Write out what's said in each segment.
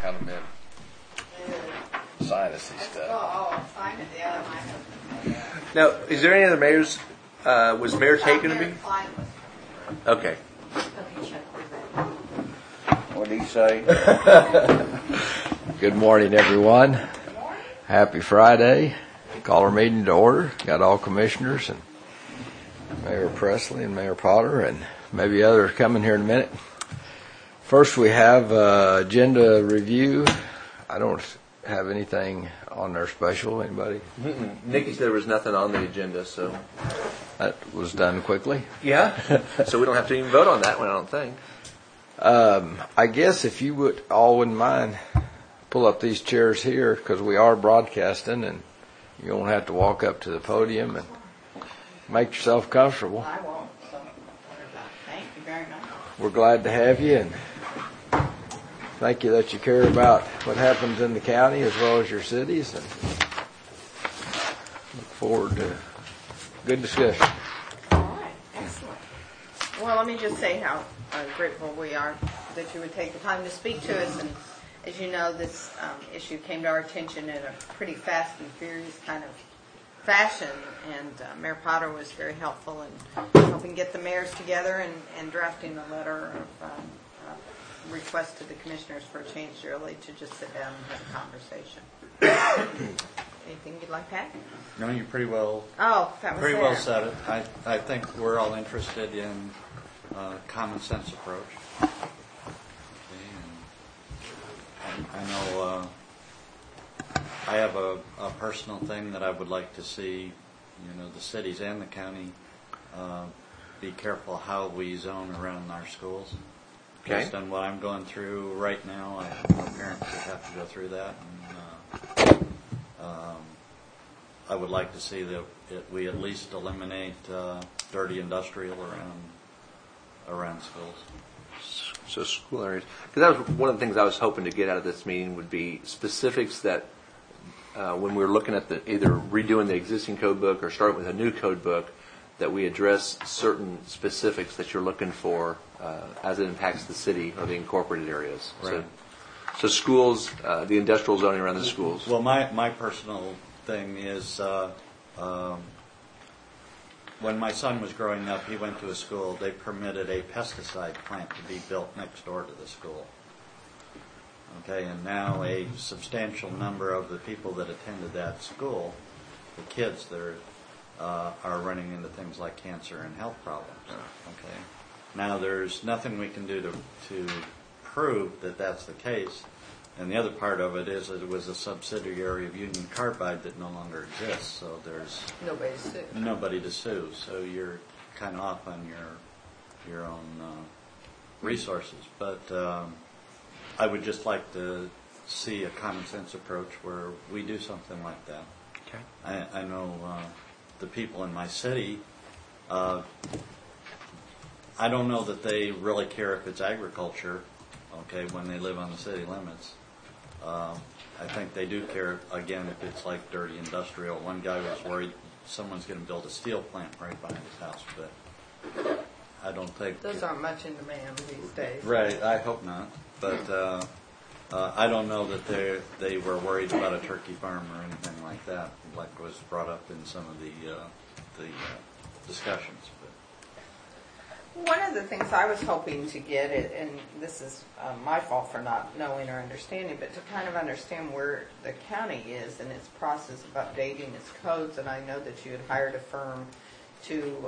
kind of been sinusy stuff. Oh, sign it, yeah, I know. Now, is there any other mayors? Was Mayor Tate going to be? Okay. What did he say? Good morning, everyone. Happy Friday. Call our meeting to order. Got all commissioners and Mayor Presley and Mayor Potter and maybe others coming here in a minute. First, we have agenda review. I don't have anything on there special. Anybody? Nikki said there was nothing on the agenda, so That was done quickly. yeah. So we don't have to even vote on that one, I don't think. I guess if you would all wouldn't mind, pull up these chairs here because we are broadcasting and you won't have to walk up to the podium and make yourself comfortable. I won't, so thank you very much. We're glad to have you and thank you that you care about what happens in the county as well as your cities, and look forward to good discussion. All right, excellent. Well, let me just say how grateful we are that you would take the time to speak to us. And as you know, this issue came to our attention in a pretty fast and furious kind of fashion, and Mayor Potter was very helpful in helping get the mayors together and drafting a letter of request to the commissioners for a change yearly to just sit down and have a conversation. Anything you'd like to add? No, you pretty well Pretty well said it. I think we're all interested in common sense approach. And I know I have a personal thing that I would like to see, the cities and the county be careful how we zone around our schools. Okay. Based on what I'm going through right now, I know parents would have to go through that. And, I would like to see that we at least eliminate dirty industrial around schools. So school areas. Because that was one of the things I was hoping to get out of this meeting would be specifics that when we were looking at either redoing the existing code book or starting with a new code book, that we address certain specifics that you're looking for as it impacts the city or the incorporated areas. Right. So schools, the industrial zoning around the schools. Well, my personal thing is when my son was growing up, he went to a school, they permitted a pesticide plant to be built next door to the school. Okay, and now a substantial number of the people that attended that school, the kids there, are running into things like cancer and health problems. Okay, now there's nothing we can do to prove that that's the case. And the other part of it is that it was a subsidiary of Union Carbide that no longer exists, so there's nobody to sue. So you're kind of off on your own resources. But I would just like to see a common sense approach where we do something like that. Okay. I know the people in my city, I don't know that they really care if it's agriculture, okay, when they live on the city limits. I think they do care, again, if it's like dirty industrial. One guy was worried someone's going to build a steel plant right behind his house, but I don't think... Those aren't much in demand these days. Right, I hope not. But I don't know that they were worried about a turkey farm or anything like that, like was brought up in some of the discussions. One of the things I was hoping to get, and this is my fault for not knowing or understanding, but to kind of understand where the county is in its process of updating its codes, and I know that you had hired a firm to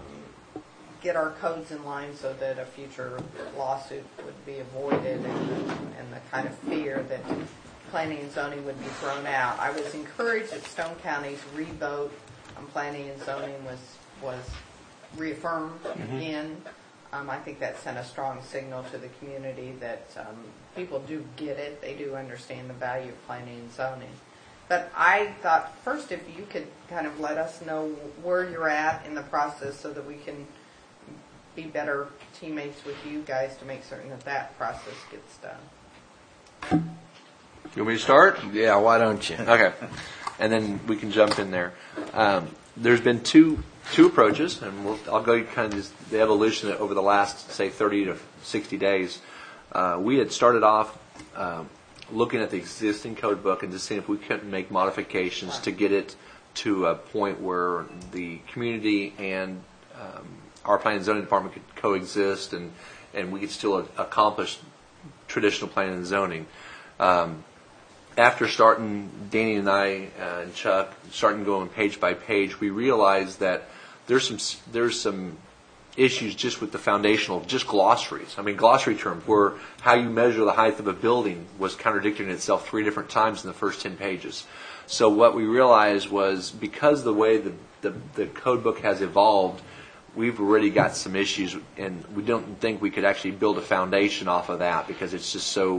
get our codes in line so that a future lawsuit would be avoided and the kind of fear that planning and zoning would be thrown out. I was encouraged that Stone County's revote on planning and zoning was reaffirmed again. I think that sent a strong signal to the community that people do get it. They do understand the value of planning and zoning. But I thought first if you could kind of let us know where you're at in the process so that we can be better teammates with you guys to make certain that process gets done. You want me to start? Yeah, why don't you? Okay. And then we can jump in there. There's been two approaches, and I'll go kind of the evolution over the last, say, 30 to 60 days. We had started off looking at the existing code book and just seeing if we couldn't make modifications to get it to a point where the community and our planning and zoning department could coexist, and we could still accomplish traditional planning and zoning. After starting, Danny and I and Chuck, starting going page by page, we realized that there's some issues just with the foundational, just glossaries. I mean, glossary terms where how you measure the height of a building was contradicting itself 3 different times in the first 10 pages. So what we realized was, because the way the code book has evolved, we've already got some issues, and we don't think we could actually build a foundation off of that because it's just so,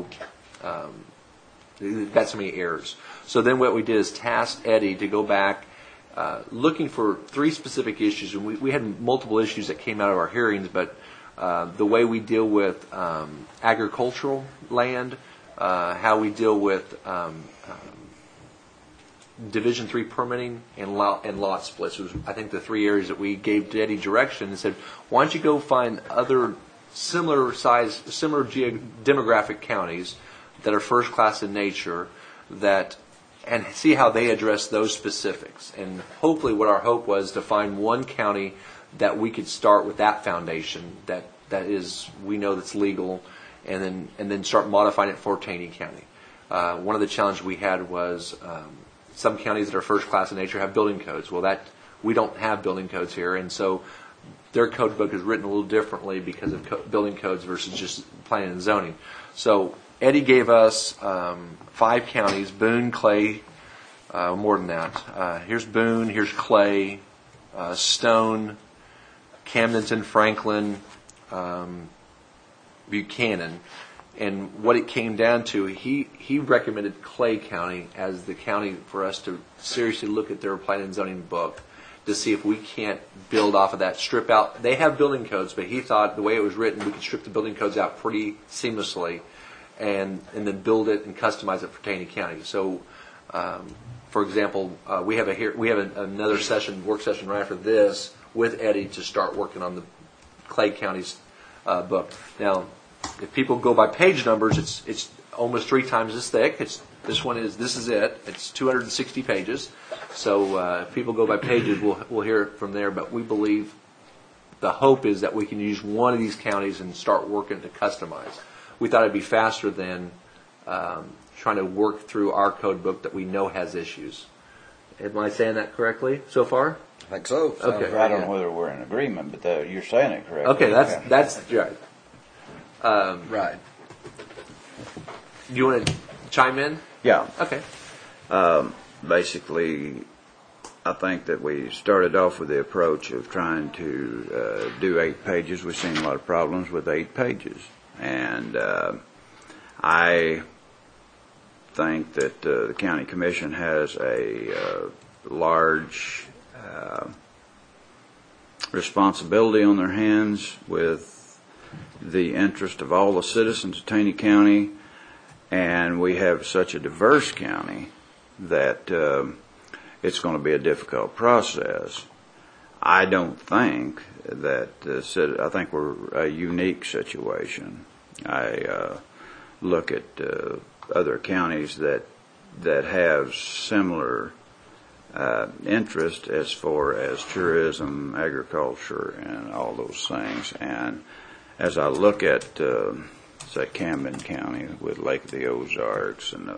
it's got so many errors. So then what we did is task Eddie to go back, looking for 3 specific issues, and we had multiple issues that came out of our hearings, but the way we deal with agricultural land, how we deal with Division 3 permitting and lot splits was, I think, the 3 areas that we gave Eddie direction and said, why don't you go find other similar demographic counties that are first class in nature, and see how they address those specifics. And hopefully what our hope was to find one county that we could start with that foundation that is, we know that's legal, and then start modifying it for Taney County. One of the challenges we had was some counties that are first class in nature have building codes. Well, we don't have building codes here, and so their code book is written a little differently because of building codes versus just planning and zoning. So Eddie gave us 5 counties: Boone, Clay, more than that. Here's Boone, here's Clay, Stone, Camdenton, Franklin, Buchanan. And what it came down to, he recommended Clay County as the county for us to seriously look at their planning and zoning book to see if we can't build off of that, strip out. They have building codes, but he thought the way it was written, we could strip the building codes out pretty seamlessly and then build it and customize it for Taney County. So, for example, we have another work session right after this with Eddie to start working on the Clay County's book. Now, if people go by page numbers, it's almost 3 times as thick. This is it. It's 260 pages. So if people go by pages, we'll hear it from there. But we believe the hope is that we can use one of these counties and start working to customize. We thought it'd be faster than trying to work through our code book that we know has issues. Am I saying that correctly so far? I think so. Okay. I don't know whether we're in agreement, but you're saying it correctly. Okay, that's right. Right. You want to chime in? Yeah. Okay. Basically, I think that we started off with the approach of trying to do 8 pages. We've seen a lot of problems with 8 pages. And I think that the county commission has a large responsibility on their hands with the interest of all the citizens of Taney County, and we have such a diverse county that it's going to be a difficult process. I don't think that I think we're a unique situation. I look at other counties that have similar interest as far as tourism, agriculture, and all those things. And as I look at, say, Camden County with Lake of the Ozarks and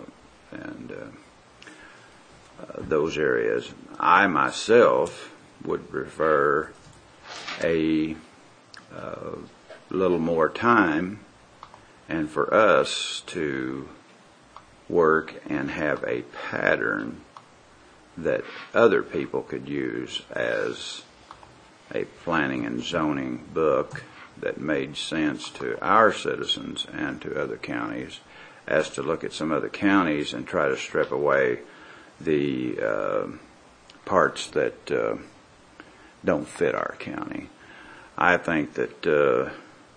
those areas, I myself would prefer a little more time and for us to work and have a pattern that other people could use as a planning and zoning book that made sense to our citizens and to other counties, as to look at some other counties and try to strip away the parts that don't fit our county. I think that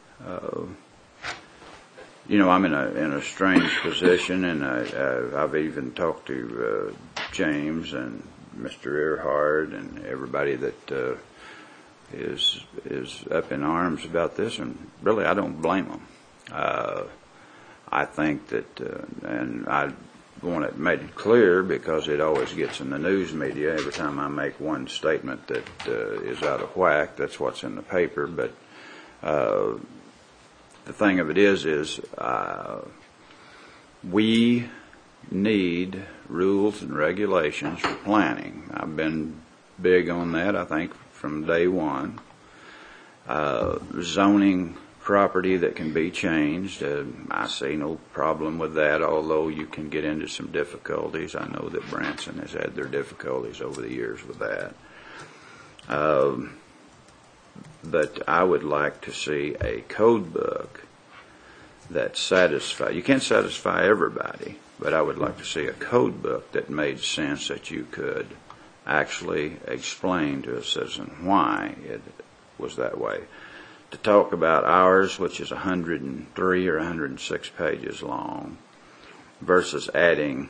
I'm in a strange position, and I've even talked to James and Mr. Earhart and everybody that is up in arms about this, and really I don't blame them. I think that, and I want it made clear because it always gets in the news media every time I make one statement that is out of whack. That's what's in the paper. But the thing of it is we need rules and regulations for planning. I've been big on that, I think, from day one. Zoning property that can be changed, I see no problem with that, although you can get into some difficulties. I know that Branson has had their difficulties over the years with that. But I would like to see a code book that satisfies, you can't satisfy everybody, but I would like to see a code book that made sense, that you could actually explain to a citizen why it was that way. To talk about ours, which is 103 or 106 pages long, versus adding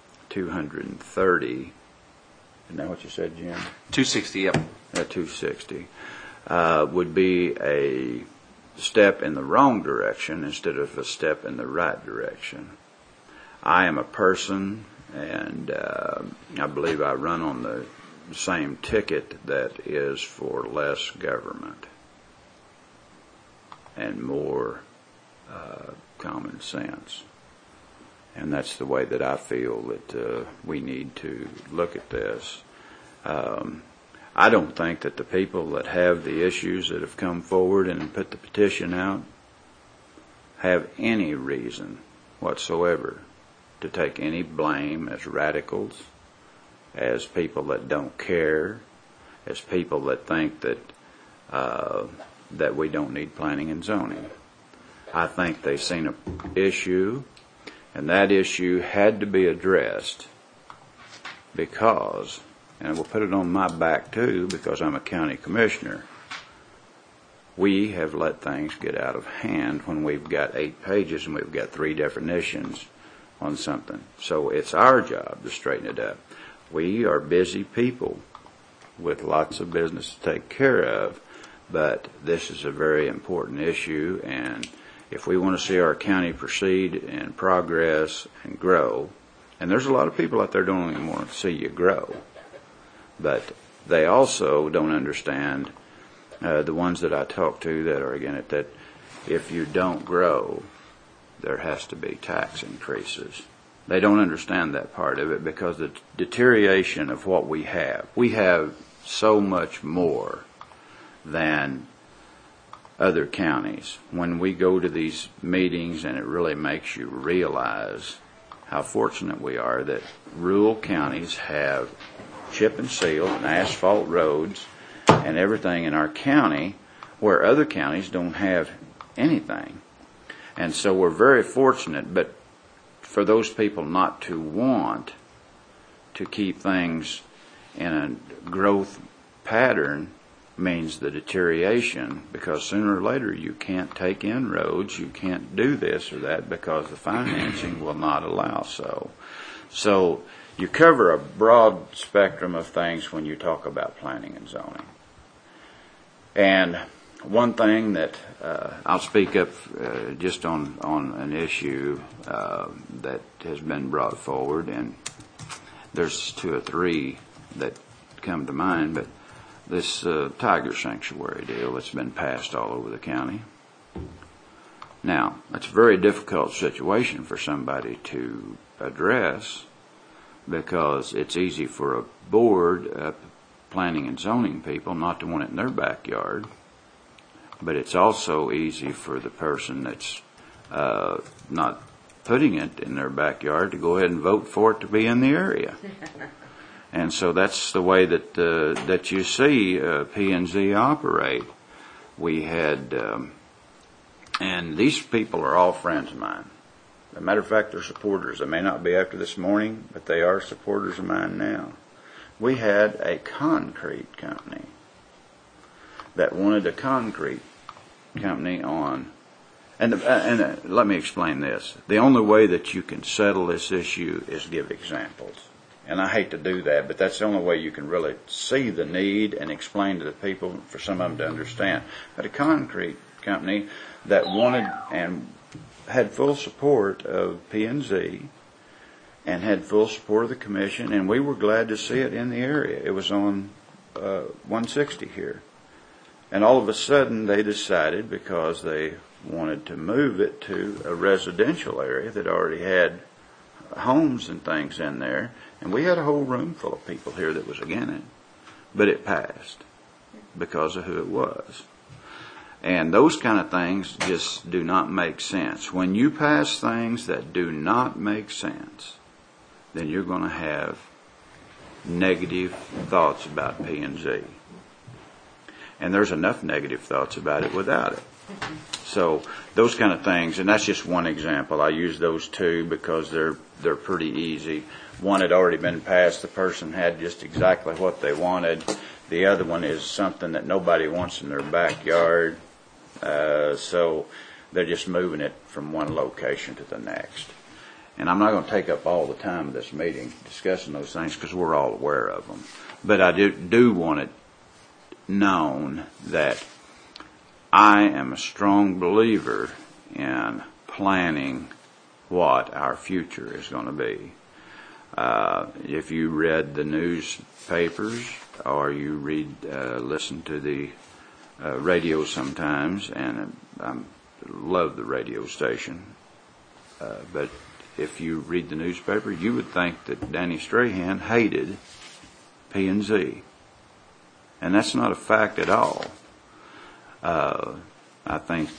230, isn't that what you said, Jim? 260, yep. 260, would be a step in the wrong direction instead of a step in the right direction. I am a person, and I believe I run on the same ticket that is for less government and more common sense. And that's the way that I feel that we need to look at this. I don't think that the people that have the issues that have come forward and put the petition out have any reason whatsoever to take any blame as radicals, as people that don't care, as people that think that that we don't need planning and zoning. I think they've seen an issue, and that issue had to be addressed because, and we'll put it on my back too, because I'm a county commissioner, we have let things get out of hand when we've got 8 pages and we've got 3 definitions on something. So it's our job to straighten it up. We are busy people with lots of business to take care of, but this is a very important issue, and if we want to see our county proceed and progress and grow, and there's a lot of people out there don't even want to see you grow, but they also don't understand, the ones that I talk to that are against it, that if you don't grow, there has to be tax increases. They don't understand that part of it because the deterioration of what we have so much more than other counties. When we go to these meetings, and it really makes you realize how fortunate we are that rural counties have chip and seal and asphalt roads and everything in our county where other counties don't have anything. And so we're very fortunate, but for those people not to want to keep things in a growth pattern means the deterioration, because sooner or later you can't take in roads, you can't do this or that because the financing will not allow so you cover a broad spectrum of things when you talk about planning and zoning. And one thing that I'll speak up just on an issue that has been brought forward, and there's 2 or 3 that come to mind, but this tiger sanctuary deal that's been passed all over the county. Now, it's a very difficult situation for somebody to address because it's easy for a board, planning and zoning people, not to want it in their backyard, but it's also easy for the person that's not putting it in their backyard to go ahead and vote for it to be in the area. And so that's the way that that you see P&Z operate. We had, and these people are all friends of mine. As a matter of fact, they're supporters. They may not be after this morning, but they are supporters of mine now. We had a concrete company that wanted a concrete company on, and let me explain this. The only way that you can settle this issue is give examples. And I hate to do that, but that's the only way you can really see the need and explain to the people for some of them to understand. But a concrete company that wanted, and had full support of P&Z and had full support of the commission, and we were glad to see it in the area. It was on 160 here. And all of a sudden they decided, because they wanted to move it to a residential area that already had homes and things in there, and we had a whole room full of people here that was against it, but it passed because of who it was. And those kind of things just do not make sense. When you pass things that do not make sense, then you're going to have negative thoughts about P&Z. And there's enough negative thoughts about it without it. So those kind of things, and that's just one example. I use those two because they're pretty easy. One had already been passed. The person had just exactly what they wanted. The other one is something that nobody wants in their backyard. So they're just moving it from one location to the next. And I'm not going to take up all the time of this meeting discussing those things because we're all aware of them. But I do want it known that I am a strong believer in planning what our future is going to be. If you read the newspapers or you listen to the radio sometimes, and I love the radio station, but if you read the newspaper, you would think that Danny Strahan hated P&Z. And that's not a fact at all. I think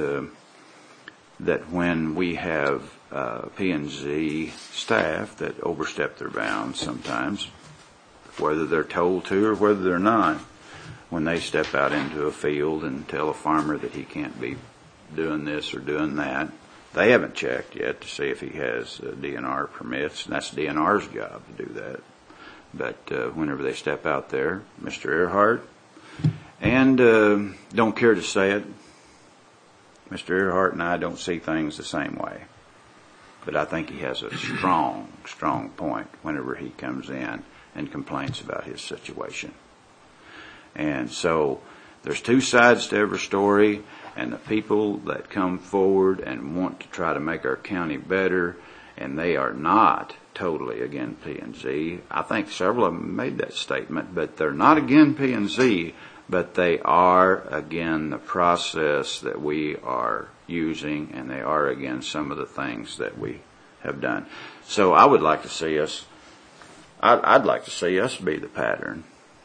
that when we have P&Z staff that overstep their bounds sometimes, whether they're told to or whether they're not, when they step out into a field and tell a farmer that he can't be doing this or doing that, they haven't checked yet to see if he has DNR permits, and that's DNR's job to do that. But whenever they step out there, Mr. Earhart, and don't care to say it, Mr. Earhart and I don't see things the same way. But I think he has a strong point whenever he comes in and complains about his situation. And so there's two sides to every story, and the people that come forward and want to try to make our county better, and they are not totally against P&Z. I think several of them made that statement, but they're not against P&Z, but they are against the process that we are using, and they are against some of the things that we have done. So I would like to see us, I'd like to see us be the pattern.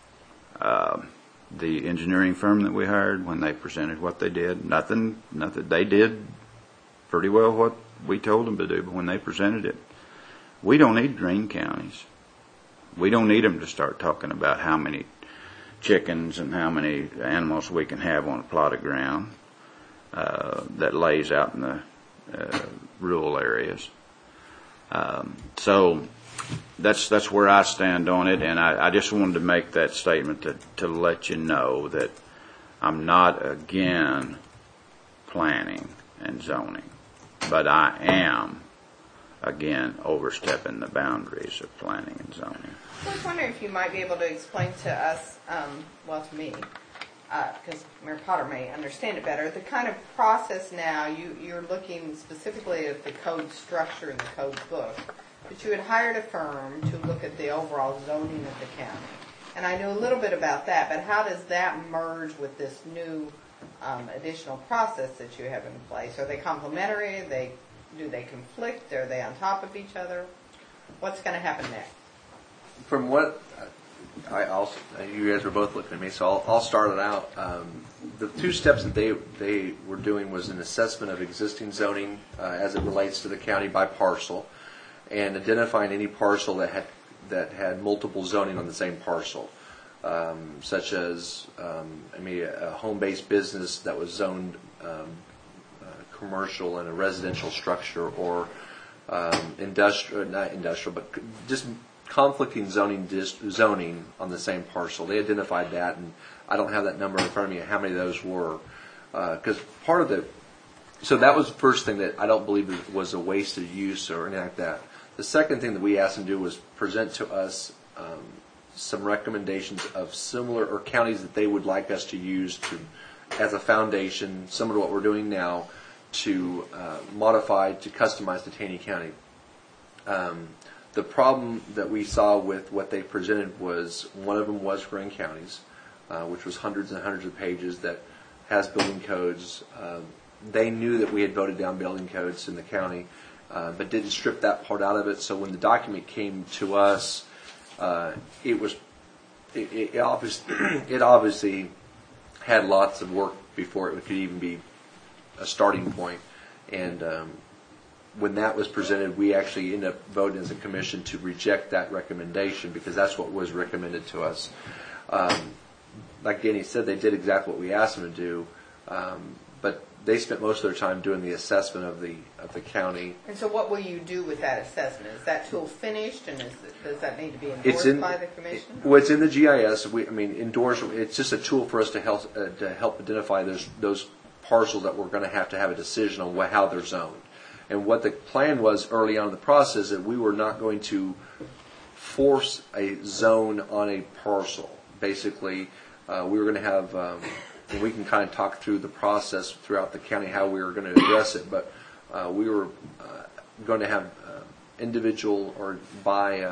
The engineering firm that we hired, when they presented what they did, nothing, they did pretty well what we told them to do, but when they presented it, we don't need green counties. We don't need them to start talking about how many chickens and how many animals we can have on a plot of ground that lays out in the rural areas. So that's where I stand on it, and I just wanted to make that statement to let you know that I'm not against planning and zoning, but I am again overstepping the boundaries of planning and zoning. I was wondering if you might be able to explain to us, to me, because Mayor Potter may understand it better, the kind of process now, you're looking specifically at the code structure and the code book, but you had hired a firm to look at the overall zoning of the county. And I know a little bit about that, but how does that merge with this new additional process that you have in place? Are they complementary? Do they conflict? Are they on top of each other? What's going to happen next? From what you guys were both looking at me, so I'll start it out. The two steps that they were doing was an assessment of existing zoning as it relates to the county by parcel, and identifying any parcel that had multiple zoning on the same parcel, such as a home-based business that was zoned commercial in a residential structure, or not industrial, but just conflicting zoning on the same parcel. They identified that, and I don't have that number in front of me, how many of those were, because so that was the first thing that I don't believe it was a wasted use or anything like that. The second thing that we asked them to do was present to us some recommendations of similar or counties that they would like us to use as a foundation, similar to what we're doing now, to modify, to customize to Taney County. The problem that we saw with what they presented was one of them was Grand County's, which was hundreds and hundreds of pages that has building codes. They knew that we had voted down building codes in the county, but didn't strip that part out of it. So when the document came to us, it obviously had lots of work before it could even be a starting point. And when that was presented, we actually ended up voting as a commission to reject that recommendation because that's what was recommended to us. Like Danny said, they did exactly what we asked them to do, but they spent most of their time doing the assessment of the county. And so what will you do with that assessment? Is that tool finished, and does that need to be endorsed by the commission? Well, it's in the GIS. Endorse. It's just a tool for us to help identify those parcels that we're going to have a decision on how they're zoned. And what the plan was early on in the process that we were not going to force a zone on a parcel. Basically, we were going to have, and we can kind of talk through the process throughout the county how we were going to address it, but we were going to have individual or by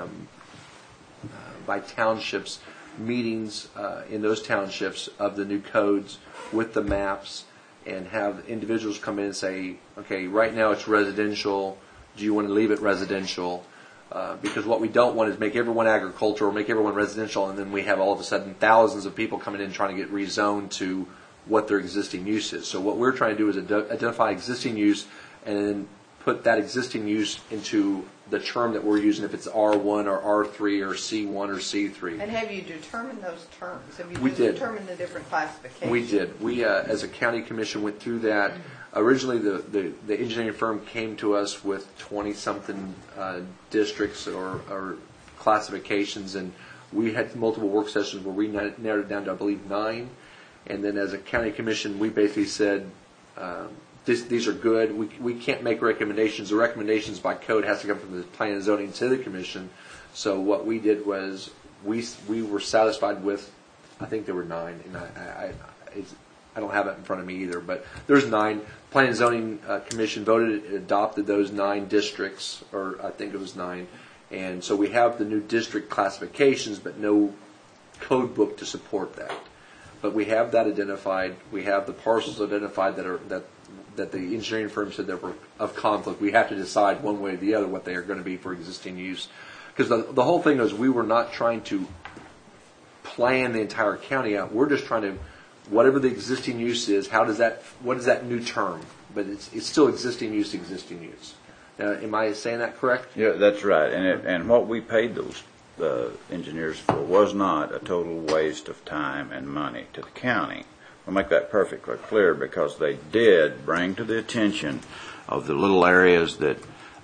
townships meetings in those townships of the new codes with the maps, and have individuals come in and say, okay, right now it's residential. Do you want to leave it residential? Because what we don't want is make everyone agricultural, make everyone residential, and then we have all of a sudden thousands of people coming in trying to get rezoned to what their existing use is. So what we're trying to do is identify existing use and then put that existing use into the term that we're using, if it's R1 or R3 or C1 or C3. And have you determined those terms? Have you We did. determined the different classifications? We did. We, as a county commission, went through that. Originally, the engineering firm came to us with 20-something districts or classifications, and we had multiple work sessions where we narrowed it down to, I believe, 9. And then as a county commission, we basically said, these are good. We can't make recommendations. The recommendations by code has to come from the planning and zoning to the commission. So what we did was we were satisfied with, I think there were 9, and I don't have it in front of me either, but there's 9. Planning and Zoning Commission adopted those 9 districts, or I think it was 9. And so we have the new district classifications, but no code book to support that. But we have that identified. We have the parcels identified that the engineering firm said that were of conflict. We have to decide one way or the other what they are going to be for existing use. Because the whole thing is we were not trying to plan the entire county out. We're just trying to, whatever the existing use is, what is that new term? But it's still existing use. Am I saying that correct? Yeah, that's right. And what we paid those engineers for was not a total waste of time and money to the county. I'll make that perfectly clear because they did bring to the attention of the little areas that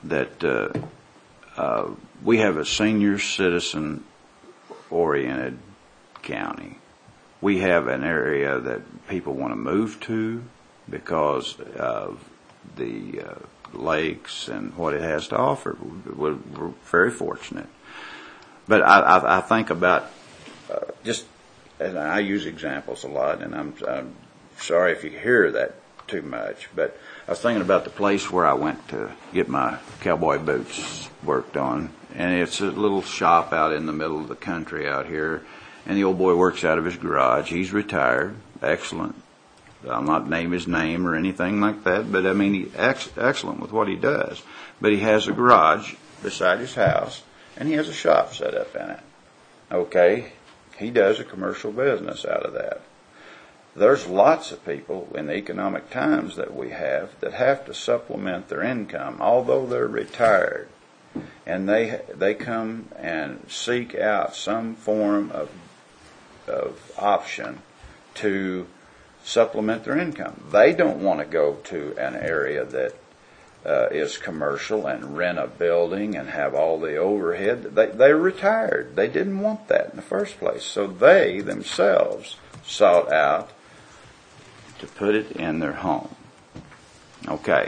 we have a senior citizen oriented county. We have an area that people want to move to because of the lakes and what it has to offer. We're very fortunate. But I think about and I use examples a lot, and I'm sorry if you hear that too much, but I was thinking about the place where I went to get my cowboy boots worked on, and it's a little shop out in the middle of the country out here, and the old boy works out of his garage. He's retired, excellent. I'll not name his name or anything like that, but I mean, he's excellent with what he does. But he has a garage beside his house, and he has a shop set up in it. Okay? He does a commercial business out of that. There's lots of people in the economic times that we have that have to supplement their income, although they're retired. And they come and seek out some form of option to supplement their income. They don't want to go to an area that is commercial and rent a building and have all the overhead. They're retired. They didn't want that in the first place. So they themselves sought out to put it in their home. Okay.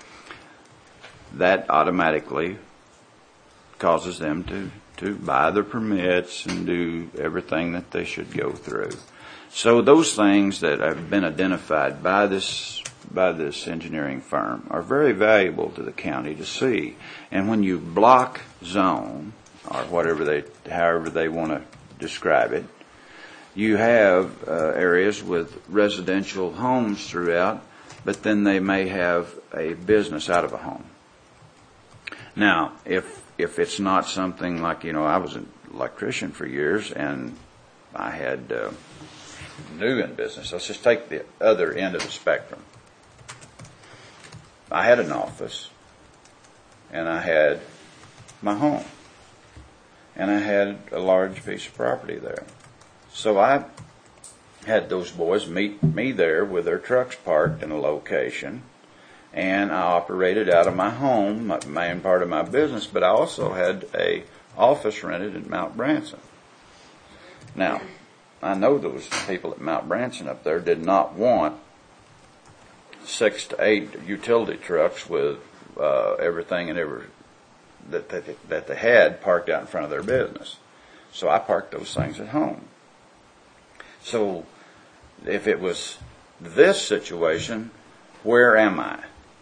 That automatically causes them to buy their permits and do everything that they should go through. So those things that have been identified by this by this engineering firm are very valuable to the county to see. And when you block zone, or however they want to describe it, you have areas with residential homes throughout, but then they may have a business out of a home. Now, if it's not something like, I was an electrician for years, and I had new in business. Let's just take the other end of the spectrum. I had an office, and I had my home, and I had a large piece of property there. So I had those boys meet me there with their trucks parked in a location, and I operated out of my home, my main part of my business, but I also had a office rented at Mount Branson. Now, I know those people at Mount Branson up there did not want 6 to 8 utility trucks with everything and that they had parked out in front of their business. So I parked those things at home. So if it was this situation, where am I?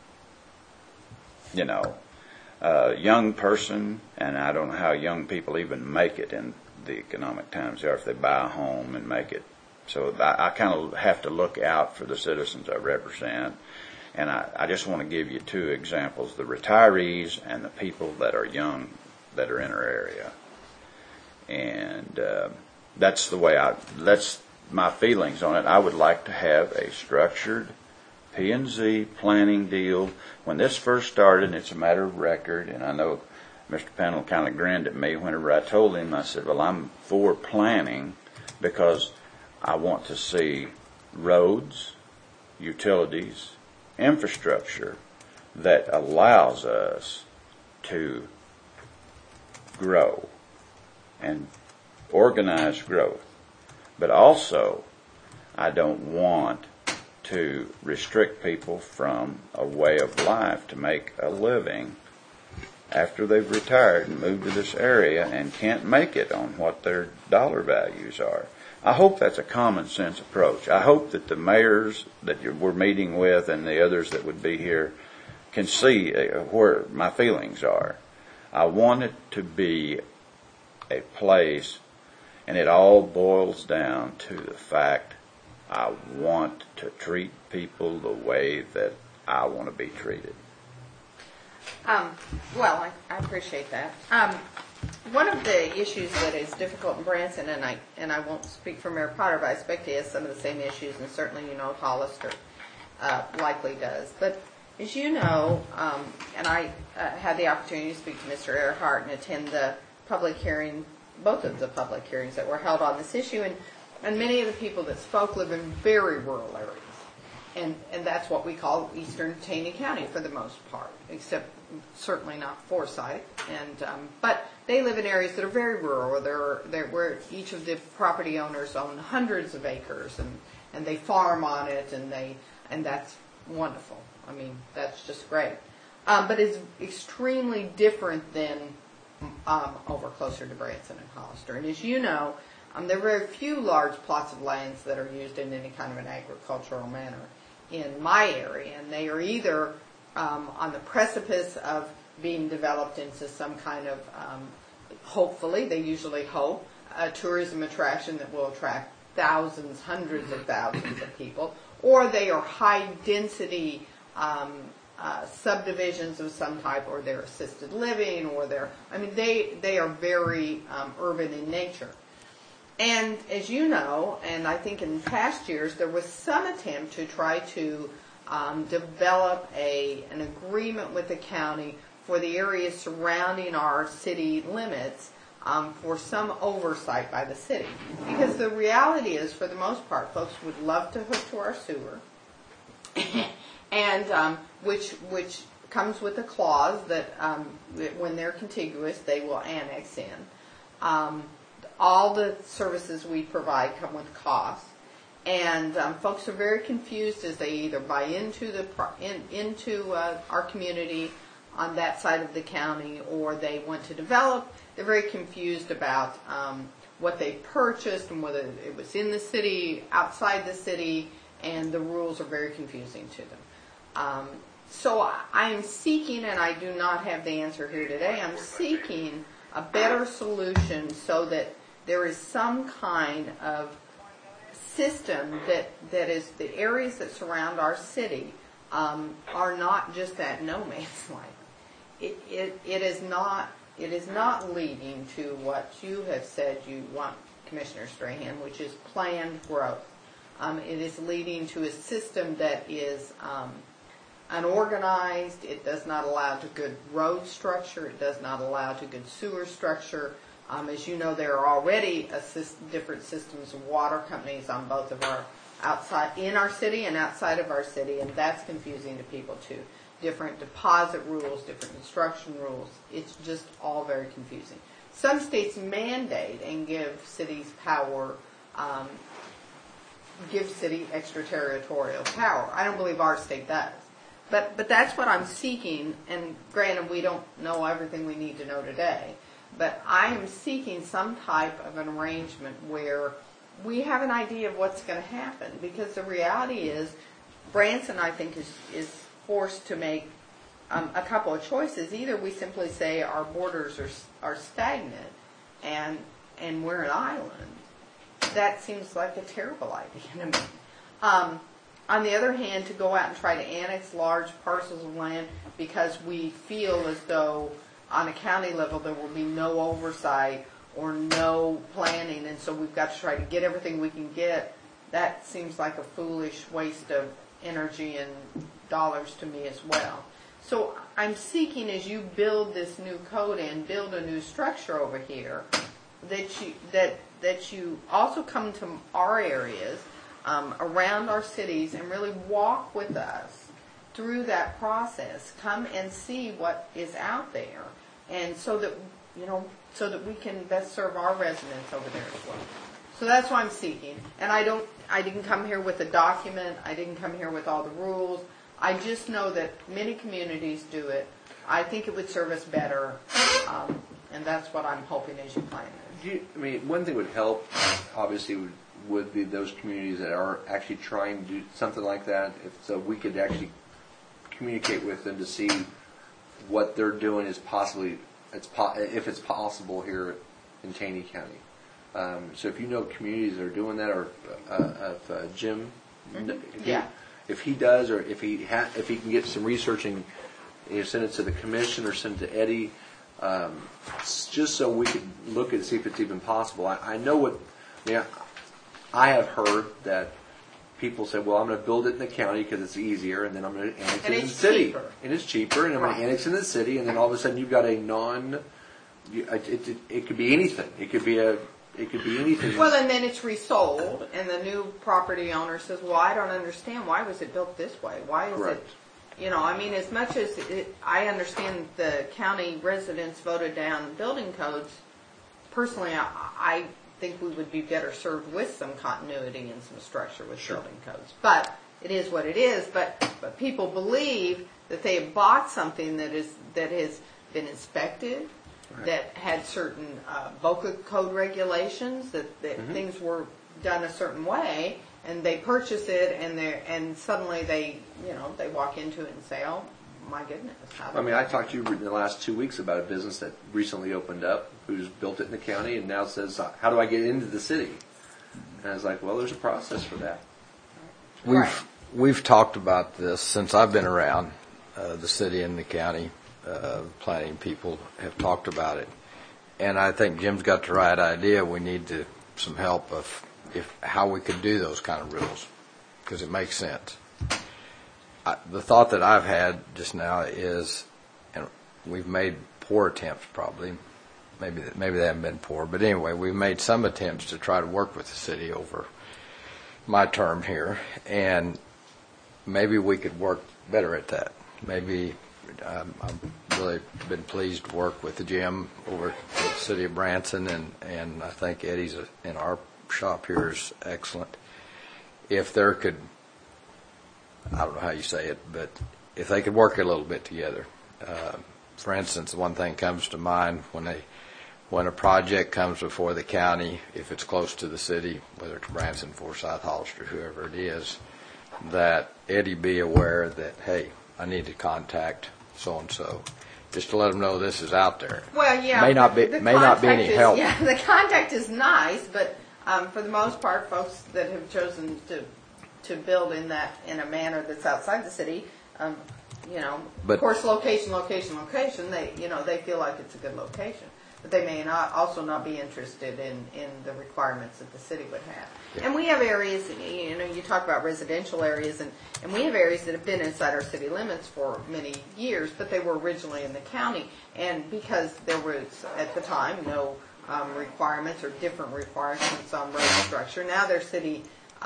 Young person, and I don't know how young people even make it in the economic times there if they buy a home and make it. So I kind of have to look out for the citizens I represent. And I just want to give you 2 examples, the retirees and the people that are young that are in our area. And that's my feelings on it. I would like to have a structured P&Z planning deal. When this first started, and it's a matter of record, and I know Mr. Pennell kind of grinned at me whenever I told him, I said, well, I'm for planning because I want to see roads, utilities, infrastructure that allows us to grow and organize growth. But also, I don't want to restrict people from a way of life to make a living after they've retired and moved to this area and can't make it on what their dollar values are. I hope that's a common sense approach. I hope that the mayors that we're meeting with and the others that would be here can see where my feelings are. I want it to be a place, and it all boils down to the fact I want to treat people the way that I want to be treated. Well, I appreciate that. One of the issues that is difficult in Branson, and I won't speak for Mayor Potter, but I expect he has some of the same issues, and certainly Hollister likely does. But as you know, and I had the opportunity to speak to Mr. Earhart and attend the public hearing, both of the public hearings that were held on this issue, and many of the people that spoke live in very rural areas. And that's what we call Eastern Taney County for the most part, except certainly not Forsyth. But they live in areas that are very rural, where each of the property owners own hundreds of acres, and they farm on it, and that's wonderful. I mean, that's just great. But it's extremely different than over closer to Branson and Hollister. And as you know, there are very few large plots of lands that are used in any kind of an agricultural manner in my area, and they are either on the precipice of being developed into some kind of, hopefully, they usually hope, a tourism attraction that will attract thousands, hundreds of thousands of people, or they are high-density subdivisions of some type, or they're assisted living, or they are very urban in nature. And as you know, and I think in past years, there was some attempt to try to develop an agreement with the county for the areas surrounding our city limits for some oversight by the city. Because the reality is, for the most part, folks would love to hook to our sewer, and which comes with a clause that when they're contiguous, they will annex in. All the services we provide come with costs, and folks are very confused as they either buy into our community on that side of the county, or they want to develop. They're very confused about what they purchased and whether it was in the city, outside the city, and the rules are very confusing to them. So I'm seeking, and I do not have the answer here today, I'm seeking a better solution so that there is some kind of system that is the areas that surround our city are not just that no man's land. It is not leading to what you have said you want, Commissioner Strahan, which is planned growth. It is leading to a system that is unorganized. It does not allow to good road structure. It does not allow to good sewer structure. As you know, there are already different systems of water companies on both of our outside in our city and outside of our city, and that's confusing to people too. Different deposit rules, different construction rules. It's just all very confusing. Some states mandate and give cities power, give city extraterritorial power. I don't believe our state does. But that's what I'm seeking, and granted, we don't know everything we need to know today, but I am seeking some type of an arrangement where we have an idea of what's going to happen, because the reality is Branson, I think, is forced to make a couple of choices. Either we simply say our borders are stagnant and we're an island. That seems like a terrible idea to me. On the other hand, to go out and try to annex large parcels of land because we feel as though on a county level there will be no oversight or no planning, and so we've got to try to get everything we can get, that seems like a foolish waste of energy and dollars to me as well. So I'm seeking, as you build this new code and build a new structure over here, that you also come to our areas around our cities and really walk with us through that process. Come and see what is out there, and so that we can best serve our residents over there as well. So that's what I'm seeking. And I didn't come here with a document. I didn't come here with all the rules. I just know that many communities do it. I think it would serve us better, and that's what I'm hoping as you plan it. One thing would help, obviously, would be those communities that are actually trying to do something like that. So we could actually communicate with them to see what they're doing is if it's possible here in Taney County. So if you know communities that are doing that, or if Jim, if he does, or if he can get some research and send it to the commission or send it to Eddie, just so we could look and see if it's even possible. I know I have heard that people say, well, I'm going to build it in the county because it's easier, and then I'm going to annex it in the city. Cheaper. And it's cheaper, and I'm going to annex it in the city, and then all of a sudden you've got it could be anything. It could be anything. Well, and then it's resold, and the new property owner says, well, I don't understand. Why was it built this way? Why is Correct. it, as much as I understand the county residents voted down building codes, personally, I think we would be better served with some continuity and some structure with building codes. But it is what it is. But people believe that they have bought something that has been inspected, right, that had certain VOCA code regulations, that things were done a certain way, and they purchase it, and suddenly they walk into it and say, oh, my goodness. I talked to you in the last 2 weeks about a business that recently opened up, who's built it in the county, and now says, how do I get into the city? And I was like, well, there's a process for that. We've talked about this since I've been around the city and the county. Planning people have talked about it, and I think Jim's got the right idea. We need some help of how we could do those kind of rules, because it makes sense. The thought that I've had just now is, and we've made poor attempts, probably. Maybe they haven't been poor, but anyway, we've made some attempts to try to work with the city over my term here, and maybe we could work better at that. Maybe I've really been pleased to work with Jim over at the city of Branson, and I think Eddie's in our shop here is excellent. If there could, I don't know how you say it, but if they could work a little bit together. For instance, one thing comes to mind when a project comes before the county, if it's close to the city, whether it's Branson, Forsyth, Hollister, whoever it is, that Eddie be aware that, hey, I need to contact so-and-so, just to let them know this is out there. Well, yeah. May not be the any contact is- help. Yeah, the contact is nice, but for the most part, folks that have chosen to build in a manner that's outside the city, But- of course, location, they feel like it's a good location. But they may also not be interested in the requirements that the city would have. Yeah. And we have areas, you talk about residential areas, and we have areas that have been inside our city limits for many years, but they were originally in the county. And because there was, at the time, no requirements or different requirements on road structure, now they're city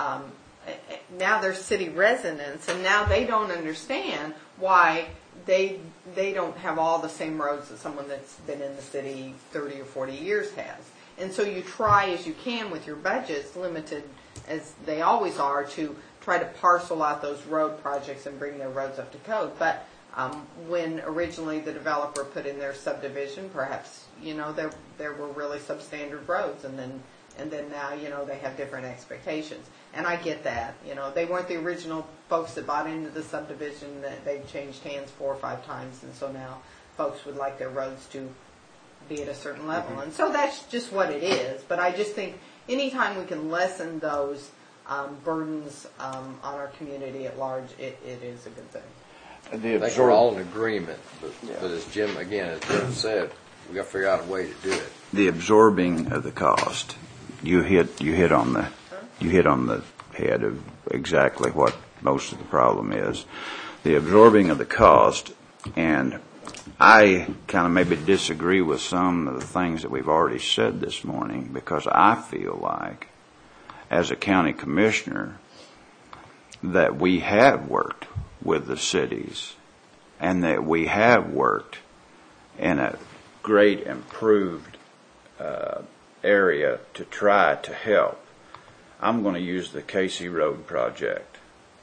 residents, and now they don't understand why they don't have all the same roads that someone that's been in the city 30 or 40 years has. And so you try as you can with your budgets, limited as they always are, to try to parcel out those road projects and bring their roads up to code. But when originally the developer put in their subdivision, perhaps, there were really substandard roads, and then now, they have different expectations. And I get that. They weren't the original folks that bought into the subdivision. That they've changed hands 4 or 5 times, and so now folks would like their roads to be at a certain level. Mm-hmm. And so that's just what it is. But I just think anytime we can lessen those burdens on our community at large, it is a good thing. I think we're all in agreement, but as Jim said, we got to figure out a way to do it. The absorbing of the cost, you hit on the head of exactly what most of the problem is. The absorbing of the cost, and I kind of maybe disagree with some of the things that we've already said this morning, because I feel like, as a county commissioner, that we have worked with the cities, and that we have worked in a great improved area to try to help. I'm going to use the Casey Road project,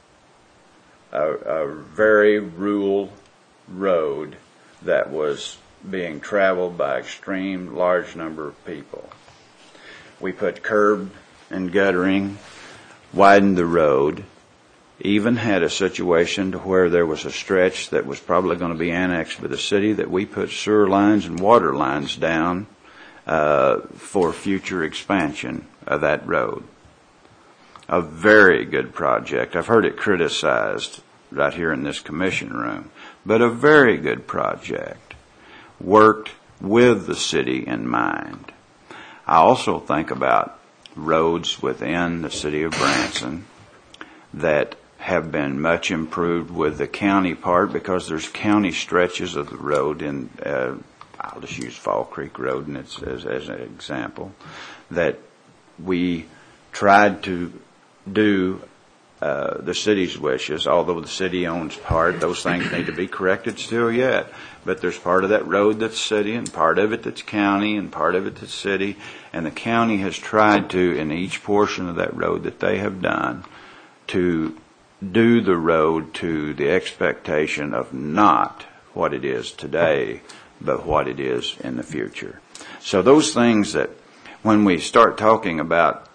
a very rural road that was being traveled by extreme large number of people. We put curb and guttering, widened the road, even had a situation to where there was a stretch that was probably going to be annexed by the city that we put sewer lines and water lines down for future expansion of that road. A very good project. I've heard it criticized right here in this commission room, but a very good project. Worked with the city in mind. I also think about roads within the city of Branson that have been much improved with the county part, because there's county stretches of the road, and I'll just use Fall Creek Road and it's as an example, that we tried to do the city's wishes. Although the city owns part, those things need to be corrected still yet. But there's part of that road that's city, and part of it that's county, and part of it that's city. And the county has tried to, in each portion of that road that they have done, to do the road to the expectation of not what it is today, but what it is in the future. So those things that, when we start talking about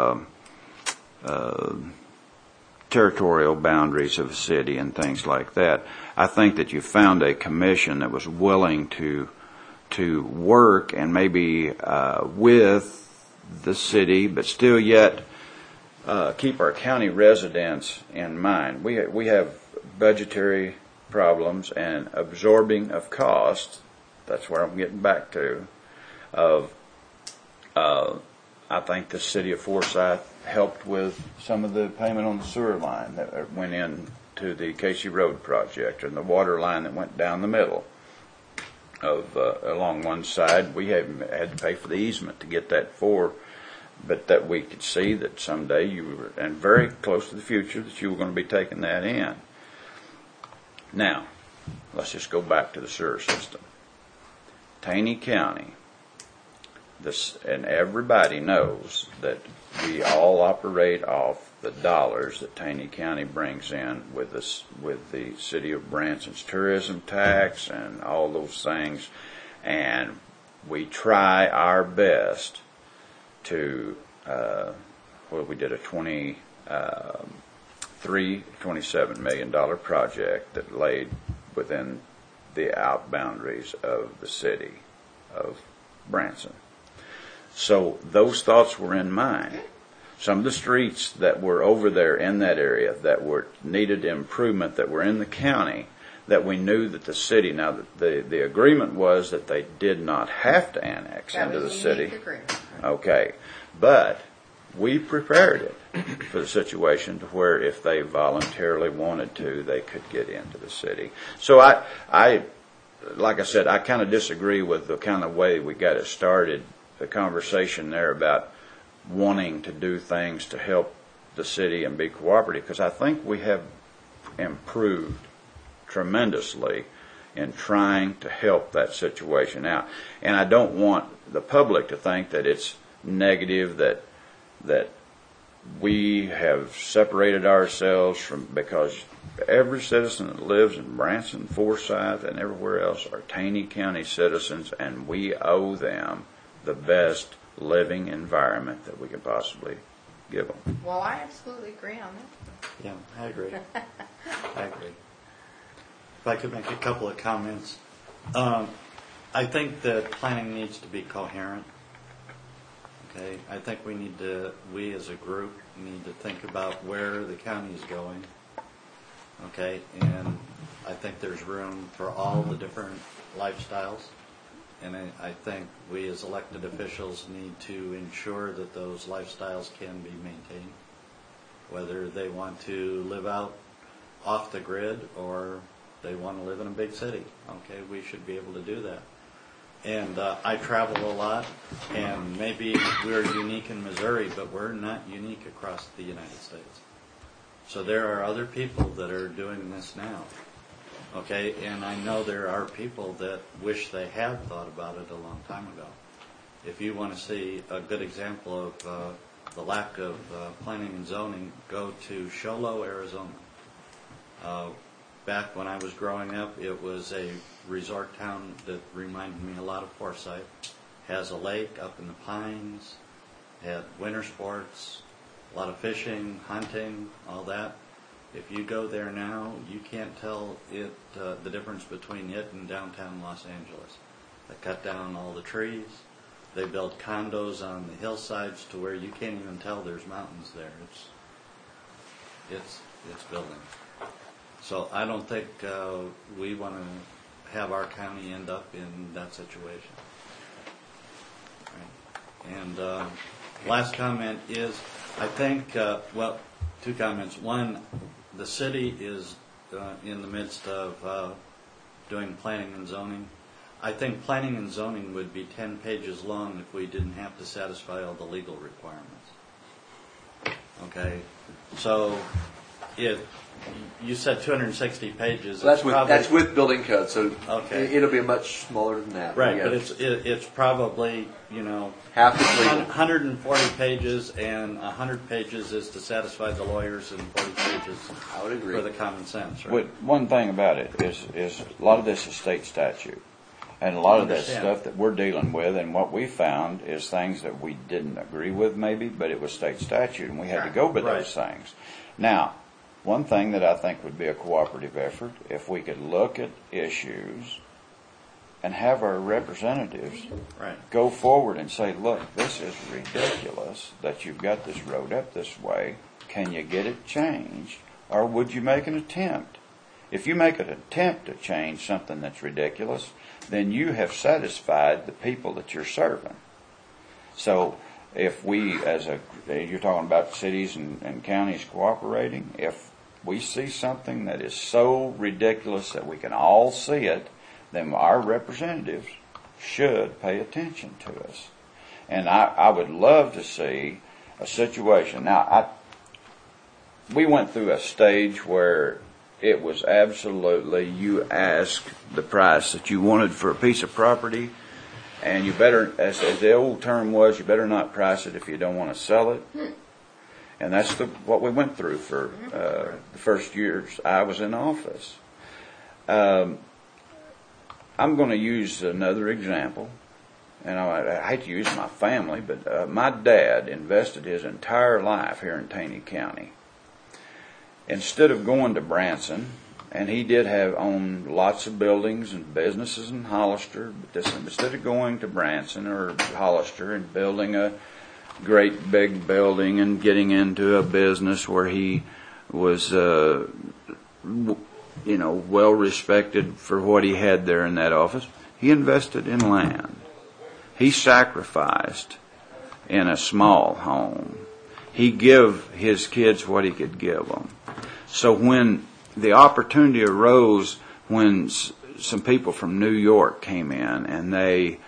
territorial boundaries of a city and things like that, I think that you found a commission that was willing to work and maybe with the city, but still yet keep our county residents in mind. We have budgetary problems and absorbing of costs. That's where I'm getting back to. I think the city of Forsyth helped with some of the payment on the sewer line that went in to the Casey Road project, and the water line that went down the middle of along one side. We had to pay for the easement to get that but that we could see that someday you were, and very close to the future, that you were going to be taking that in. Now, let's just go back to the sewer system. Taney County, and everybody knows that we all operate off the dollars that Taney County brings in with the city of Branson's tourism tax and all those things, and we try our best to we did a 23% $27 million project that laid within the out boundaries of the city of Branson. So those thoughts were in mind. Some of the streets that were over there in that area that were needed improvement, that were in the county, that we knew that the city, now the agreement was that they did not have to annex into the city. Okay, but we prepared it for the situation to where if they voluntarily wanted to, they could get into the city. So I like I said, I kind of disagree with the kind of way we got it started, the conversation there about wanting to do things to help the city and be cooperative, because I think we have improved tremendously in trying to help that situation out. And I don't want the public to think that it's negative, that we have separated ourselves from, because every citizen that lives in Branson, Forsyth, and everywhere else are Taney County citizens, and we owe them the best living environment that we can possibly give them. Well, I absolutely agree on that. Yeah, I agree. I agree. If I could make a couple of comments. I think that planning needs to be coherent. Okay, I think we as a group need to think about where the county is going. Okay, and I think there's room for all the different lifestyles. And I think we as elected officials need to ensure that those lifestyles can be maintained, whether they want to live out off the grid or they want to live in a big city. Okay, we should be able to do that. And I travel a lot, and maybe we're unique in Missouri, but we're not unique across the United States. So there are other people that are doing this now. Okay, and I know there are people that wish they had thought about it a long time ago. If you want to see a good example of the lack of planning and zoning, go to Show Low, Arizona. Back when I was growing up, it was a resort town that reminded me a lot of Forsyth. Has a lake up in the pines, had winter sports, a lot of fishing, hunting, all that. If you go there now, you can't tell the difference between it and downtown Los Angeles. They cut down all the trees. They built condos on the hillsides to where you can't even tell there's mountains there. It's building. So I don't think we want to have our county end up in that situation. Right. And last comment is, I think, well, two comments. One, the city is in the midst of doing planning and zoning. I think planning and zoning would be 10 pages long if we didn't have to satisfy all the legal requirements. Okay, so you said 260 pages. So that's with building code, so okay. It'll be much smaller than that. Right, yeah. but it's probably, half the legal. 140 pages, and 100 pages is to satisfy the lawyers, and 40 pages I would agree. for the common sense. Right? One thing about it is a lot of this is state statute. And a lot of that stuff that we're dealing with, and what we found is things that we didn't agree with maybe, but it was state statute, and we had to go by those things. Now, one thing that I think would be a cooperative effort, if we could look at issues and have our representatives go forward and say, look, this is ridiculous that you've got this road up this way. Can you get it changed? Or would you make an attempt? If you make an attempt to change something that's ridiculous, then you have satisfied the people that you're serving. So if we, you're talking about cities and counties cooperating, if we see something that is so ridiculous that we can all see it, then our representatives should pay attention to us. And I would love to see a situation. Now, we went through a stage where it was absolutely, you asked the price that you wanted for a piece of property, and you better, as the old term was, you better not price it if you don't want to sell it. And that's what we went through for the first years I was in office. I'm going to use another example, and I hate to use my family, but my dad invested his entire life here in Taney County. instead of going to Branson, and he did have owned lots of buildings and businesses in Hollister, but instead of going to Branson or Hollister and building a great big building and getting into a business where he was, well respected for what he had there in that office, he invested in land. He sacrificed in a small home. He gave his kids what he could give them. So when the opportunity arose, when some people from New York came in and they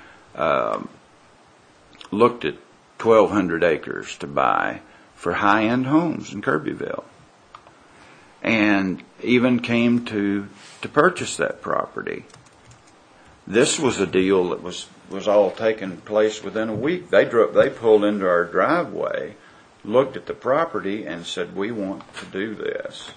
looked at 1,200 acres to buy for high-end homes in Kirbyville, and even came to purchase that property. This was a deal that was all taking place within a week. They pulled into our driveway, looked at the property, and said, "We want to do this."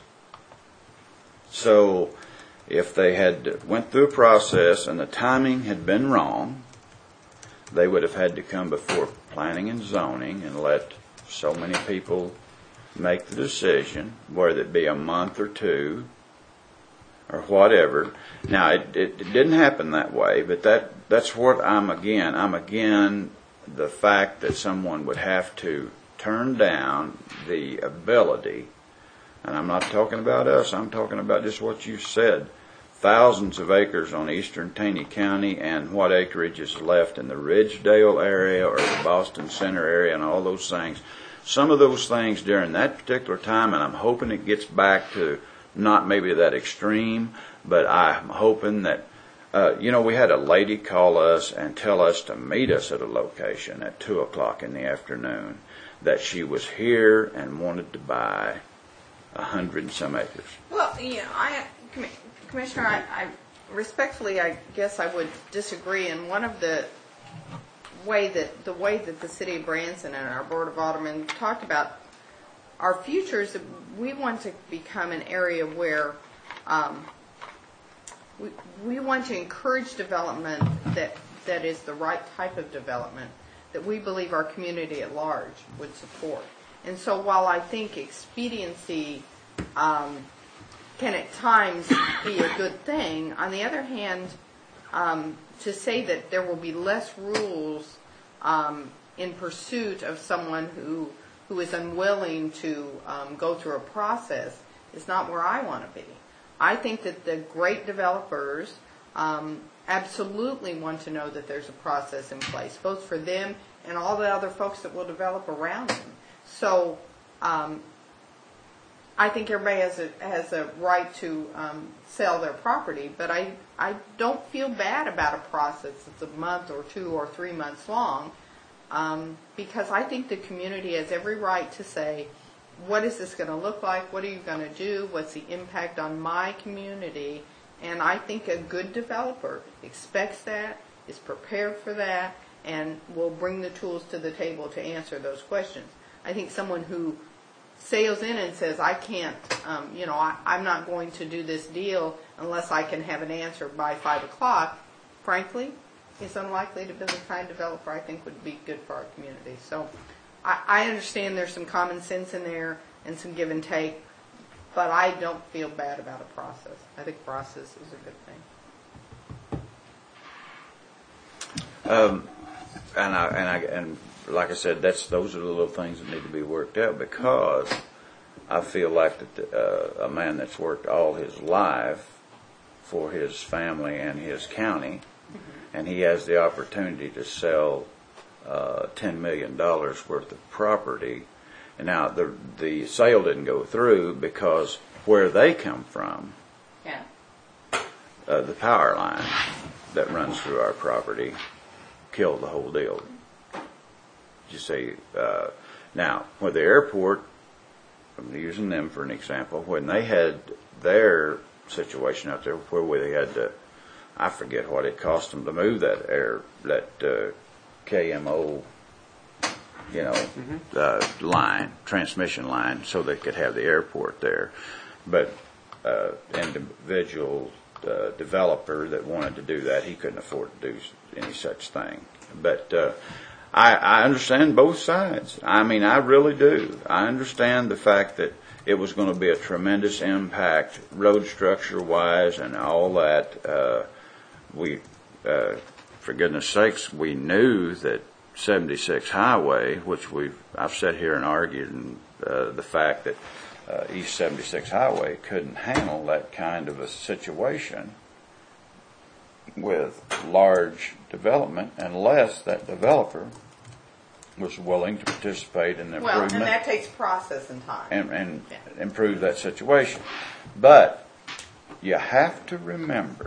So if they had went through a process and the timing had been wrong, they would have had to come before planning and zoning and let so many people make the decision, whether it be a month or two or whatever. Now, it didn't happen that way, but that's what I'm again the fact that someone would have to turn down the ability, and I'm not talking about us, I'm talking about just what you said, thousands of acres on eastern Taney County and what acreage is left in the Ridgedale area or the Boston Center area and all those things. Some of those things during that particular time, and I'm hoping it gets back to not maybe that extreme, but I'm hoping that, we had a lady call us and tell us to meet us at a location at 2 o'clock in the afternoon, that she was here and wanted to buy 100 and some acres. Well, Commissioner, I respectfully, I guess I would disagree. And one of the way that the city of Branson and our Board of Aldermen talked about our futures, we want to become an area where we want to encourage development that is the right type of development that we believe our community at large would support. And so while I think expediency can at times be a good thing, on the other hand, to say that there will be less rules in pursuit of someone who is unwilling to go through a process is not where I want to be. I think that the great developers absolutely want to know that there's a process in place, both for them and all the other folks that will develop around them. So I think everybody has a right to sell their property, but I don't feel bad about a process that's a month or 2 or 3 months long, because I think the community has every right to say, what is this going to look like? What are you going to do? What's the impact on my community? And I think a good developer expects that, is prepared for that, and will bring the tools to the table to answer those questions. I think someone who sails in and says, I can't, I'm not going to do this deal unless I can have an answer by 5 o'clock, frankly, is unlikely to be the kind of developer I think would be good for our community. So I understand there's some common sense in there and some give and take, but I don't feel bad about a process. I think process is a good thing. And like I said, those are the little things that need to be worked out, because I feel like that a man that's worked all his life for his family and his county, and he has the opportunity to sell $10 million worth of property. And now the sale didn't go through because where they come from, the power line that runs through our property killed the whole deal. You see, now with the airport, I'm using them for an example, when they had their situation out there where they had to, I forget what it cost them to move that KMO, line, transmission line, so they could have the airport there. But individual developer that wanted to do that, he couldn't afford to do any such thing. But I understand both sides. I mean, I really do. I understand the fact that it was going to be a tremendous impact, road structure-wise and all that. For goodness sakes, we knew that 76 Highway, which I've sat here and argued the fact that East 76 Highway couldn't handle that kind of a situation with large development unless that developer was willing to participate in the improvement. Well, and that takes process and time. And improve that situation. But you have to remember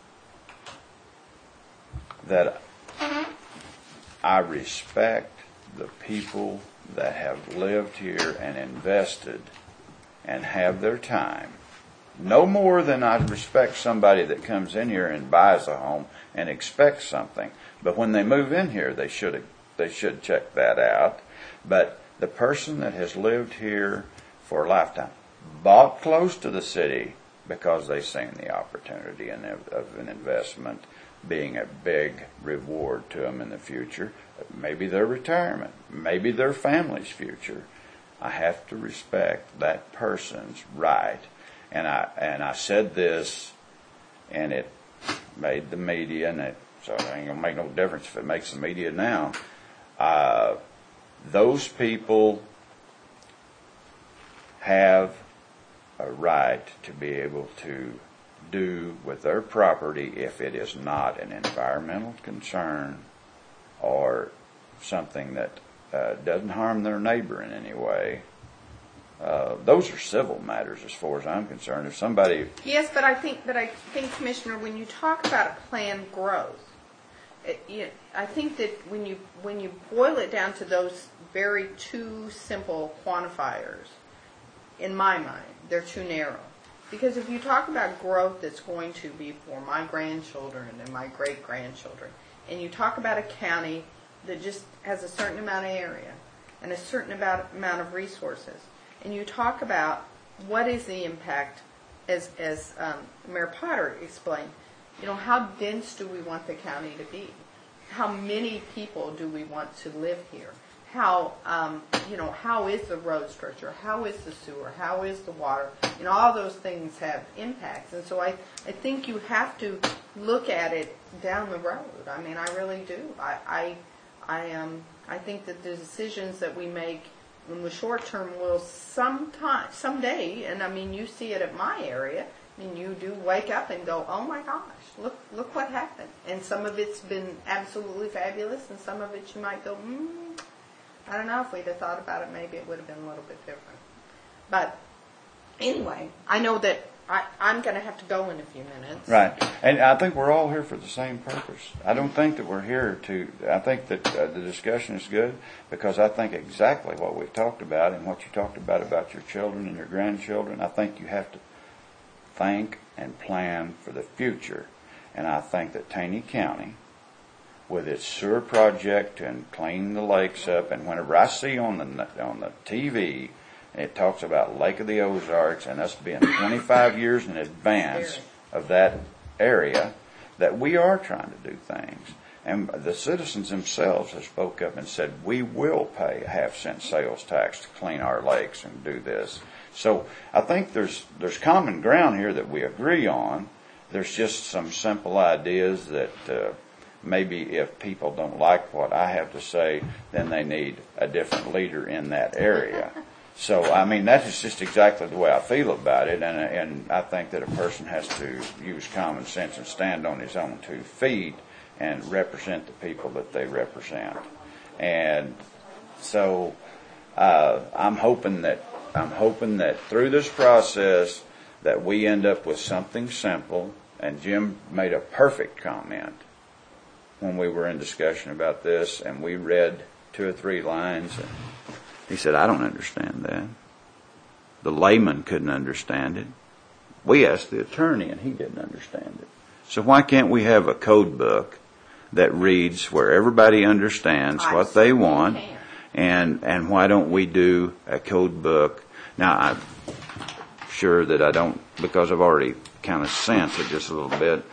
that I respect the people that have lived here and invested and have their time. No more than I respect somebody that comes in here and buys a home and expects something. But when they move in here, they should check that out. But the person that has lived here for a lifetime, bought close to the city because they've seen the opportunity of an investment being a big reward to them in the future, maybe their retirement, maybe their family's future. I have to respect that person's right. And I said this, and it made the media, so it ain't gonna make no difference if it makes the media now. Those people have a right to be able to do with their property if it is not an environmental concern or something that doesn't harm their neighbor in any way. Those are civil matters as far as I'm concerned. If somebody... Yes, but I think, Commissioner, when you talk about planned growth, I think that when you boil it down to those very two simple quantifiers, in my mind, they're too narrow. Because if you talk about growth that's going to be for my grandchildren and my great-grandchildren, and you talk about a county that just has a certain amount of area and a certain amount of resources, and you talk about what is the impact, as Mayor Potter explained, how dense do we want the county to be? How many people do we want to live here? How is the road structure? How is the sewer? How is the water? All those things have impacts. And so I think you have to look at it down the road. I mean, I really do. I think that the decisions that we make in the short term will someday, and I mean, you see it at my area, I mean, you do wake up and go, oh my gosh, look what happened. And some of it's been absolutely fabulous, and some of it you might go, I don't know, if we'd have thought about it, maybe it would have been a little bit different. But anyway, I know that I'm going to have to go in a few minutes. Right. And I think we're all here for the same purpose. I don't think that we're here I think that the discussion is good because I think exactly what we've talked about and what you talked about your children and your grandchildren, I think you have to think and plan for the future. And I think that Taney County, with its sewer project and cleaning the lakes up, and whenever I see on the TV, it talks about Lake of the Ozarks and us being 25 years in advance of that area, that we are trying to do things. And the citizens themselves have spoke up and said, we will pay a half-cent sales tax to clean our lakes and do this. So I think there's common ground here that we agree on. There's just some simple ideas that maybe if people don't like what I have to say, then they need a different leader in that area. So, I mean, that is just exactly the way I feel about it, and I think that a person has to use common sense and stand on his own 2 feet and represent the people that they represent. And so, I'm hoping that through this process that we end up with something simple, and Jim made a perfect comment when we were in discussion about this, and we read 2 or 3 lines, and he said, I don't understand that. The layman couldn't understand it. We asked the attorney, and he didn't understand it. So why can't we have a code book that reads where everybody understands what they want, and why don't we do a code book? Now, I'm sure that I don't, because I've already kind of sensed it just a little bit,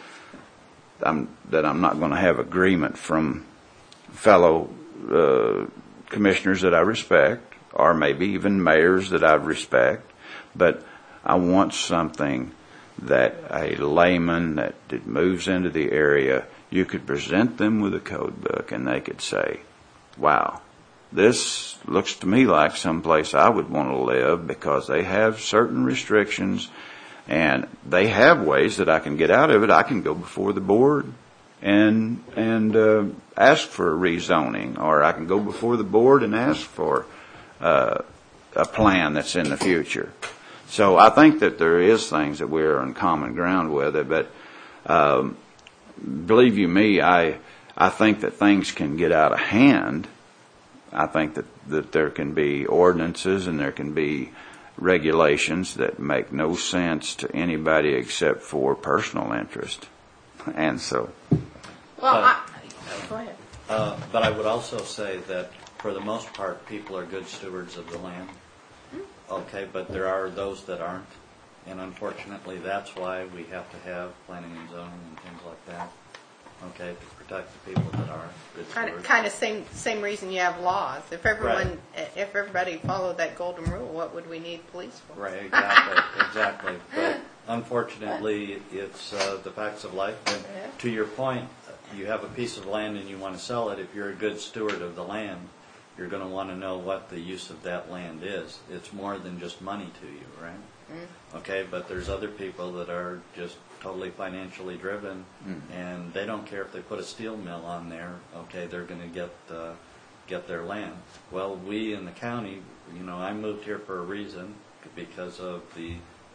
that I'm not going to have agreement from fellow commissioners that I respect, or maybe even mayors that I respect. but I want something that a layman that moves into the area, you could present them with a code book and they could say, wow, this looks to me like someplace I would want to live because they have certain restrictions and they have ways that I can get out of it. I can go before the board and ask for a rezoning, or I can go before the board and ask for a plan that's in the future. So I think that there is things that we're on common ground with it, but believe you me, I think that things can get out of hand. I think that there can be ordinances and there can be regulations that make no sense to anybody except for personal interest. And so. Well, go ahead. But I would also say that for the most part, people are good stewards of the land. Okay, but there are those that aren't. And unfortunately, that's why we have to have planning and zoning and things like that. Okay, to protect the people that are good stewards. Kind of same reason you have laws. If everybody followed that golden rule, what would we need police for? Right, exactly. But unfortunately, it's the facts of life. And to your point, you have a piece of land and you want to sell it. If you're a good steward of the land, you're going to want to know what the use of that land is. It's more than just money to you, right? Okay, but there's other people that are just totally financially driven, and they don't care if they put a steel mill on there. Okay, they're going to get their land. Well, we in the county, I moved here for a reason, because of the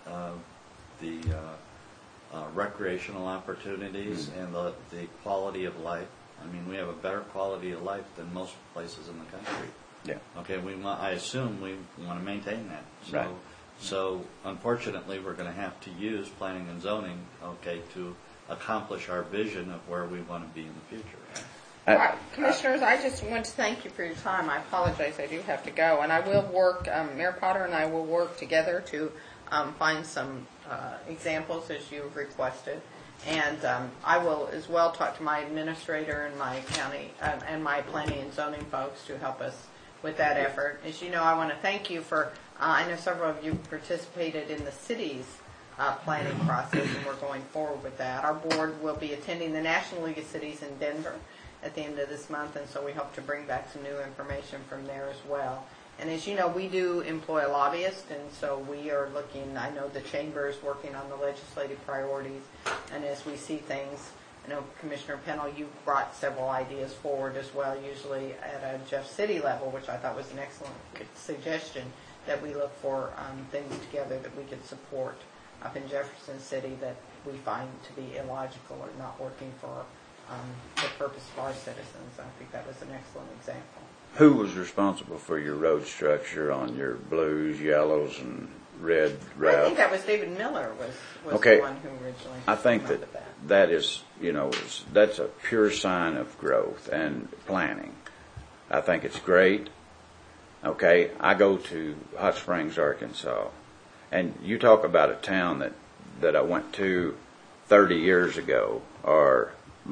recreational opportunities and the quality of life. I mean, we have a better quality of life than most places in the country. Yeah. Okay, I assume we want to maintain that. So, right. So unfortunately, we're going to have to use planning and zoning, okay, to accomplish our vision of where we want to be in the future. All right, Commissioners, I just want to thank you for your time. I apologize, I do have to go. And I will work, Mayor Potter and I will work together to find some examples as you've requested. And I will as well talk to my administrator and my county and my planning and zoning folks to help us with that effort. As you know, I want to thank you for, I know several of you participated in the city's planning process, and we're going forward with that. Our board will be attending the National League of Cities in Denver at the end of this month, and so we hope to bring back some new information from there as well. And as you know, we do employ a lobbyist, and so we are looking, I know the Chamber is working on the legislative priorities, and as we see things, I know Commissioner Pennell, you brought several ideas forward as well, usually at a Jeff City level, which I thought was an excellent suggestion, that we look for things together that we could support up in Jefferson City that we find to be illogical or not working for the purpose of our citizens. I think that was an excellent example. Who was responsible for your road structure on your blues, yellows, and red route? I think that was David Miller was Okay. the one who originally I think promoted that is, that's a pure sign of growth and planning. I think it's great. Okay, I go to Hot Springs, Arkansas, and you talk about a town that I went to 30 years ago, or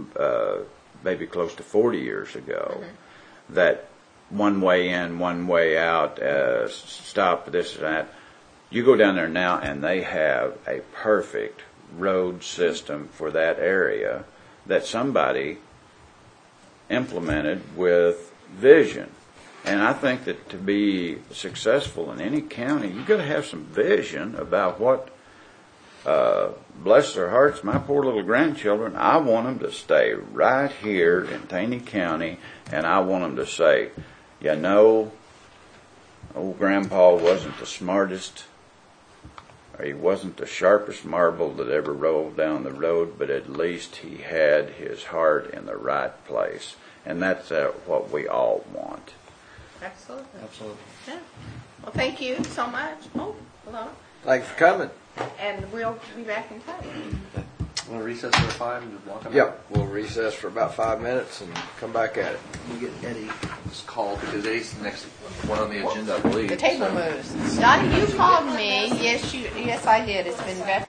maybe close to 40 years ago, that one way in, one way out, stop, this and that. You go down there now and they have a perfect road system for that area that somebody implemented with vision. And I think that to be successful in any county, you've got to have some vision about what, bless their hearts, my poor little grandchildren, I want them to stay right here in Taney County, and I want them to say, old Grandpa wasn't the smartest, or he wasn't the sharpest marble that ever rolled down the road, but at least he had his heart in the right place. And that's what we all want. Absolutely. Absolutely. Yeah. Well, thank you so much. Oh, hello. Thanks for coming. And we'll be back in touch. Want to recess for 5 and walk out? Yep, we'll recess for about 5 minutes and come back at it. We'll get Eddie this call because Eddie's the next one on the agenda, I believe. The table moves. Dottie, you called me. Yes, I did. It's been